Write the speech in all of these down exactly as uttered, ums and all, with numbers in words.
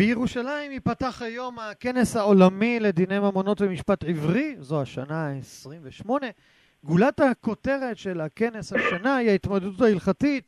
בירושלים ייפתח היום הכנס העולמי לדיני ממונות ומשפט עברי, זו השנה ה-עשרים ושמונה. גולת הכותרת של הכנס השנה היא ההתמודדות ההלכתית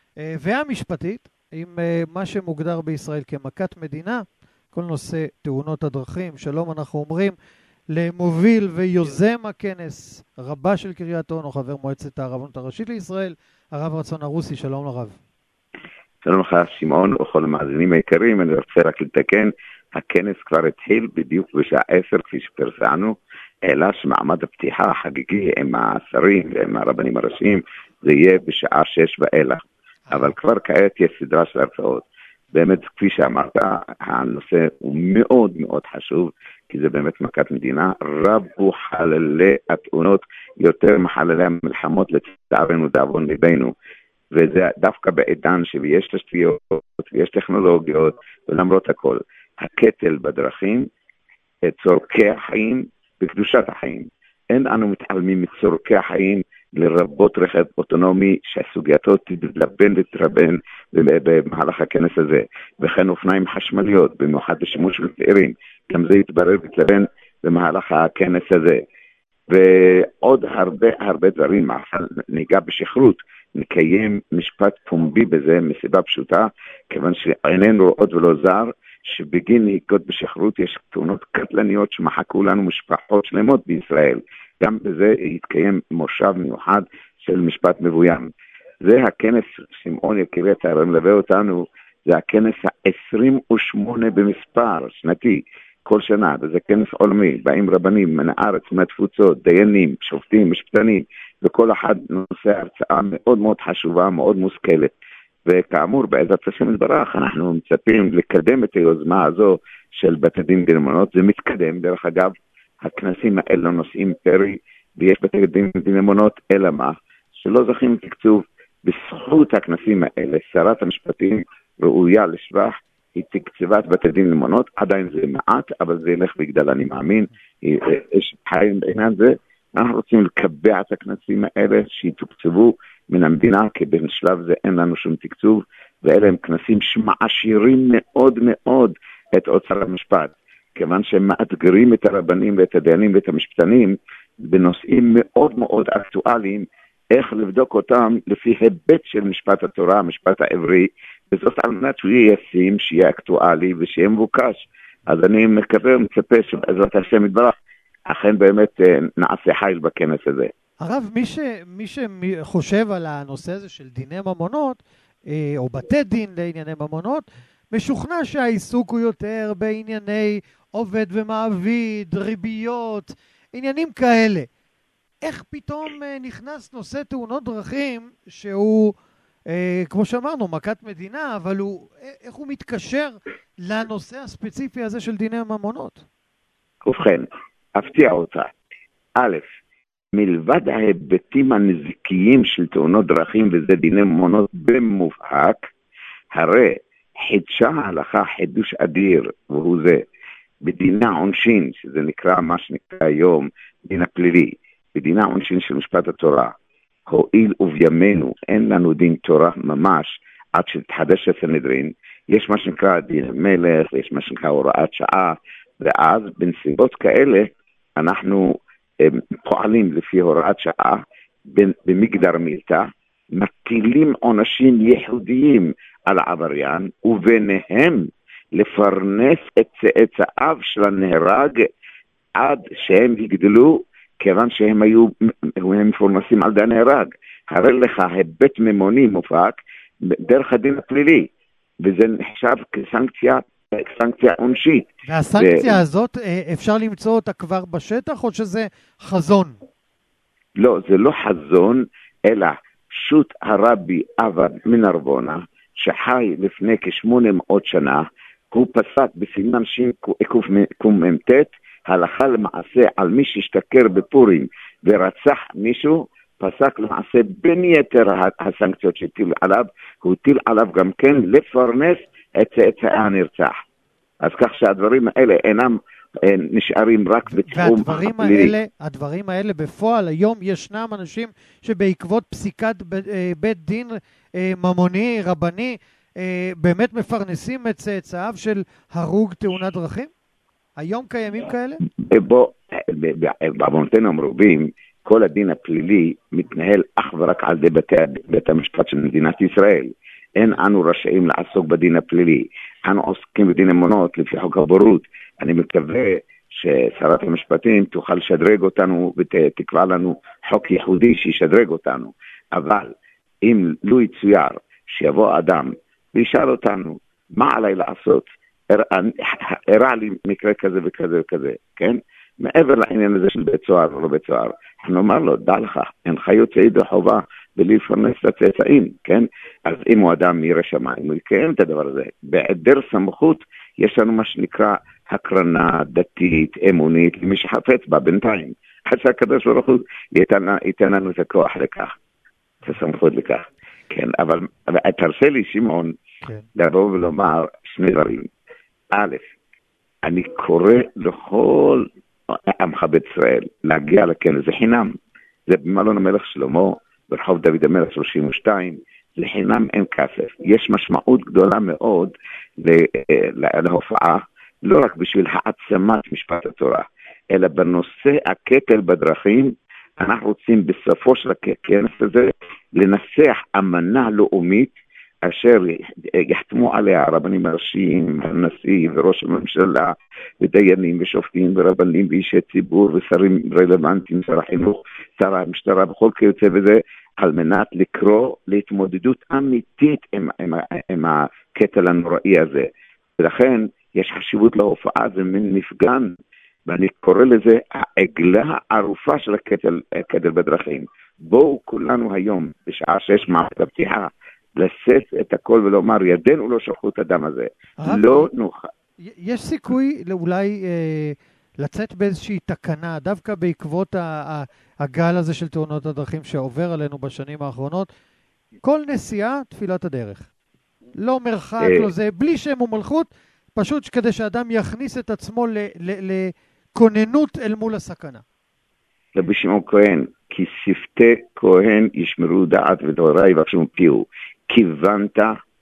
והמשפטית עם מה שמוגדר בישראל כמכת מדינה, כל נושא תאונות הדרכים. שלום אנחנו אומרים למוביל ויוזם הכנס, רבה של קריית אונו, חבר מועצת הרבנות הראשית לישראל, הרב רצון הרוסי. שלום לרב. שלום לך שמעון וכל המאזינים היקרים. אני רוצה רק לתקן, הכנס כבר התחיל בדיוק בשעה עשר כפי שפרסמנו, אלא שמעמד הפתיחה החגיגי עם השרים ועם הרבנים הראשיים זה יהיה בשעה שש ואילך, אבל כבר כעת יש סדרה של הרצאות. באמת כפי שאמרת, הנושא הוא מאוד מאוד חשוב, כי זה באמת מכת מדינה. רבו חללי התאונות יותר מחללי המלחמות, לצערנו דאבון ליבנו, וזה דווקא בעידן שיש תשתיות ויש טכנולוגיות, ולמרות הכל הקטל בדרכים, צורכי החיים וקדושת החיים. אין אנו מתעלמים מצורכי החיים, לרבות רכב אוטונומי שהסוגייתו תתלבן ותתרבן במהלך הכנס הזה, וכן אופניים חשמליות במיוחד בשימוש של צעירים, גם זה יתברר ותתלבן במהלך הכנס הזה, ועוד הרבה הרבה דברים. ניגע בשכרות, נקיים משפט פומבי בזה מסיבה פשוטה, כיוון שאיננו עוד ולא זר שבגין נהיגות בשכרות יש תאונות קטלניות שמחכו לנו משפחות שלמות בישראל. גם בזה יתקיים מושב מיוחד של משפט מבוים. זה הכנס, שמעון יקירי אתה מלווה אותנו, זה הכנס ה-עשרים ושמונה במספר שנתי כל שנה, וזה כנס עולמי, באים רבנים מן הארץ, מהתפוצות, דיינים, שופטים, משפטנים, וכל אחד נושא הרצאה מאוד מאוד חשובה, מאוד מושכלת. וכאמור, בעזרת השם יתברך, אנחנו מצפים לקדם את היוזמה הזו של בתי דין ממונות. זה מתקדם, דרך אגב, הכנסים האלה נושאים פרי, ויש בתי דין ממונות, אלא מה? שלא זוכים תקצוב. בזכות הכנסים האלה, שרת המשפטים ראויה לשבח, היא תקצבת בתי דין ממונות, עדיין זה מעט, אבל זה ילך ויגדל, אני מאמין. יש חיים בעניין זה, אנחנו רוצים לקבע את הכנסים האלה שיתוקצבו מן המדינה, כי בשלב זה אין לנו שום תקצוב, ואלה הם כנסים שמעשירים מאוד מאוד את אוצר המשפט, כיוון שהם מאתגרים את הרבנים ואת הדיינים ואת המשפטנים בנושאים מאוד מאוד אקטואליים, איך לבדוק אותם לפי היבט של משפט התורה, המשפט העברי, וזאת על מנת שהוא יהיה ישים, שיהיה אקטואלי ושיהיה מבוקש. אז אני מקווה ומצפה שבעזרת השם יתברך אכן באמת נעשה חיל בכנס הזה. הרב, מי, ש, מי שחושב על הנושא הזה של דיני ממונות, או בתי דין לענייני ממונות, משוכנע שהעיסוק הוא יותר בענייני עובד ומעביד, ריביות, עניינים כאלה. איך פתאום נכנס נושא תאונות דרכים, שהוא, כמו שאמרנו, מכת מדינה, אבל הוא, איך הוא מתקשר לנושא הספציפי הזה של דיני ממונות? ובכן, אפתיע אותה. א', מלבד ההיבטים הנזיקיים של תאונות דרכים, וזה דיני ממונות במובהק, הרי חידשה ההלכה חידוש אדיר, והוא זה, בדיני העונשין, שזה נקרא מה שנקרא היום דין הפלילי, בדיני העונשין של משפט התורה, הואיל ובימינו אין לנו דין תורה ממש עד שתחדש הסנהדרין, יש מה שנקרא דין המלך, יש מה שנקרא הוראת שעה, ואז בנסיבות כאלה אנחנו פועלים לפי הוראת שעה במגדר מילתא, מטילים עונשים ייחודיים על העבריין, וביניהם לפרנס את צאצאיו של הנהרג עד שהם יגדלו, כיוון שהם היו הם מפורנסים על די הנהרג. הרי לך היבט ממוני מופק דרך הדין הפלילי, וזה נחשב כסנקציה סנקציה עונשית. והסנקציה ו... הזאת אפשר למצוא אותה כבר בשטח, או שזה חזון? לא, זה לא חזון, אלא שוט הרבי עבד מנרבונה, שחי לפני כשמונה מאות שנה, הוא פסק בסימן שין קומ"ט, הלכה למעשה על מי שהשתכר בפורים ורצח מישהו, פסק למעשה בין יתר הסנקציות שהטיל עליו, הוא הטיל עליו גם כן לפרנס את צאצאי הנרצח. אז כך שהדברים האלה אינם נשארים רק בתחום הפלילי. הדברים האלה בפועל, היום ישנם אנשים שבעקבות פסיקת בית דין ממוני, רבני, אה, באמת מפרנסים את צאצאיו של הרוג תאונת דרכים? היום קיימים כאלה? בוא, בעוונותינו המרובים, כל הדין הפלילי מתנהל אך ורק על ידי בתי, בית המשפט של מדינת ישראל. אין אנו רשאים לעסוק בדין הפלילי. אנו עוסקים בדין אמונות לפי חוק הבורות. אני מקווה ששרת המשפטים תוכל לשדרג אותנו ותקבע לנו חוק ייחודי שישדרג אותנו. אבל אם לא יצויר שיבוא אדם וישאל אותנו מה עליי לעשות, הראה לי מקרה כזה וכזה וכזה, כן? מעבר לעניין הזה של בית סוהר או לא בית סוהר, אנחנו אומר לו, דע לך, אינך יוצא ידי חובה ולפרנס לצאצאים, כן? אז אם הוא אדם ירא שמיים, הוא יקיים את הדבר הזה. בהיעדר סמכות, יש לנו מה שנקרא הקרנה דתית, אמונית, למי שחפץ בה בינתיים. עד שהקדוש ברוך הוא ייתן, ייתן לנו את הכוח לכך, את הסמכות לכך. כן, אבל, אבל תרשה לי, שמעון, כן. לבוא ולומר שני דברים. א', אני קורא לכל עמך בית ישראל להגיע לכנס, זה חינם. זה במלון המלך שלמה, ברחוב דוד המלך שלושים ושתיים, זה חינם, אין כסף. יש משמעות גדולה מאוד להופעה, לא רק בשביל העצמת משפט התורה, אלא בנושא הקטל בדרכים. אנחנו רוצים בסופו של הכנס הזה לנסח אמנה לאומית אשר יחתמו עליה הרבנים הראשיים, הנשיא וראש הממשלה ודיינים ושופטים ורבנים ואישי ציבור ושרים רלוונטיים, שר החינוך, שר המשטרה וכל כיוצא בזה, על מנת לקרוא להתמודדות אמיתית עם, עם, עם הקטל הנוראי הזה. ולכן יש חשיבות להופעה, זה מין מפגן, ואני קורא לזה העגלה הערופה של הקטל, הקטל בדרכים. בואו כולנו היום, בשעה שיש מערכת הפתיחה, לשאת את הכל ולומר, ידינו לא שפכו את הדם הזה. לא נוכל. יש סיכוי אולי אה, לצאת באיזושהי תקנה, דווקא בעקבות הגל הזה של תאונות הדרכים שעובר עלינו בשנים האחרונות, כל נסיעה, תפילת הדרך. לא מרחק, לא זה, בלי שם ומלכות, פשוט כדי שאדם יכניס את עצמו לכוננות אל מול הסכנה. רבי שמעון כהן, כי שפתי כהן ישמרו דעת ודברי ויחשבו פיהו. כיוונת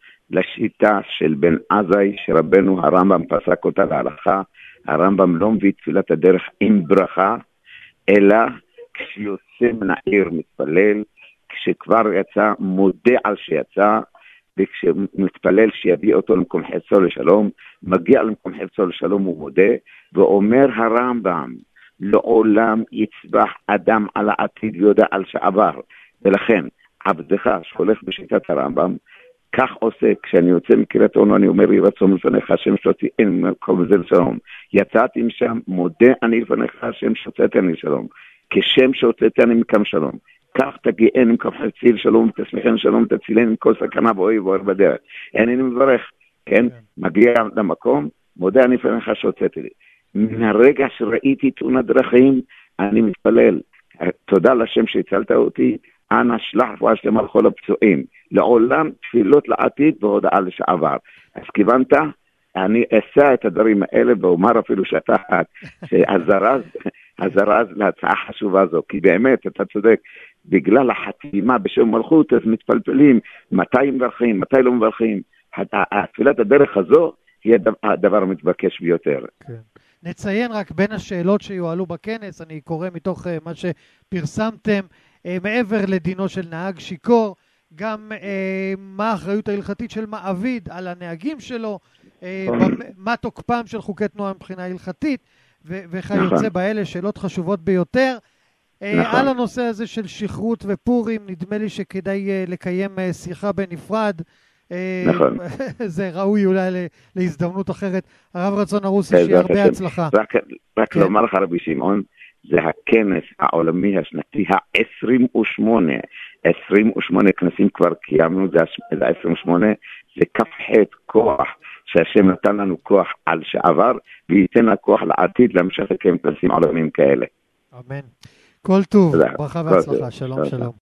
לשיטה של בן עזאי שרבנו הרמב"ם פסק אותה להלכה. הרמב"ם לא מביא תפילת הדרך עם ברכה, אלא כשיוצא מן העיר מתפלל, כשכבר יצא מודה על שיצא, וכשמתפלל שיביא אותו למקום חפצו לשלום, מגיע למקום חפצו לשלום הוא מודה, ואומר הרמב"ם, לעולם יצבח אדם על העתיד ויודע על שעבר. ולכן עבדך שהולך בשיטת הרמב"ם כך עושה, כשאני יוצא מקריית אונו אני אומר, יהי רצון לפניך השם שוצאתי אין מקום בזה לשלום, יצאתי משם מודה אני לפניך השם שוצאתי אני לשלום, כשם שהוצאתי אני מקם שלום, כך תגיען עם כפצי לשלום ותשמחן שלום ותצילן עם כל סכנה ואוי ואור בדרך. אני מברך, כן, מגיע למקום, מודה אני לפניך שהוצאתי לי. מן הרגע שראיתי תאונת דרכים אני מתפלל, תודה לשם שהצלת אותי, אנא שלח רפואה שלמה לכל הפצועים, לעולם תפילות לעתיד והודעה לשעבר. אז כיוונת, אני אעשה את הדברים האלה ואומר אפילו שאתה הזרז, הזרז להצעה חשובה זו, כי באמת אתה צודק, בגלל החתימה בשם מלכות אז מתפלפלים מתי מברכים, מתי לא מברכים. תפילת הדרך הזו היא הדבר המתבקש ביותר. כן. נציין רק בין השאלות שיועלו בכנס, אני קורא מתוך מה שפרסמתם, מעבר לדינו של נהג שיקור, גם אה, מה האחריות ההלכתית של מעביד על הנהגים שלו, אה, מה תוקפם של חוקי תנועה מבחינה הלכתית, ו- וכיוצא באלה שאלות חשובות ביותר. אה, נכון. על הנושא הזה של שכרות ופורים, נדמה לי שכדאי אה, לקיים אה, שיחה בנפרד, אה, נכון. זה ראוי אולי ל- להזדמנות אחרת. הרב רצון הרוסי, שיהיה הרבה הצלחה. רק, רק כן. לומר לך רבי שמעון, זה הכנס העולמי השנתי ה-עשרים ושמונה. עשרים ושמונה כנסים כבר קיימנו, זה ה-עשרים ושמונה, זה כף חטא כוח, שהשם נתן לנו כוח על שעבר, וייתן לה כוח לעתיד להמשך לקיים כנסים עולמיים כאלה. אמן. כל טוב, ברכה והצלחה, שלום שלום.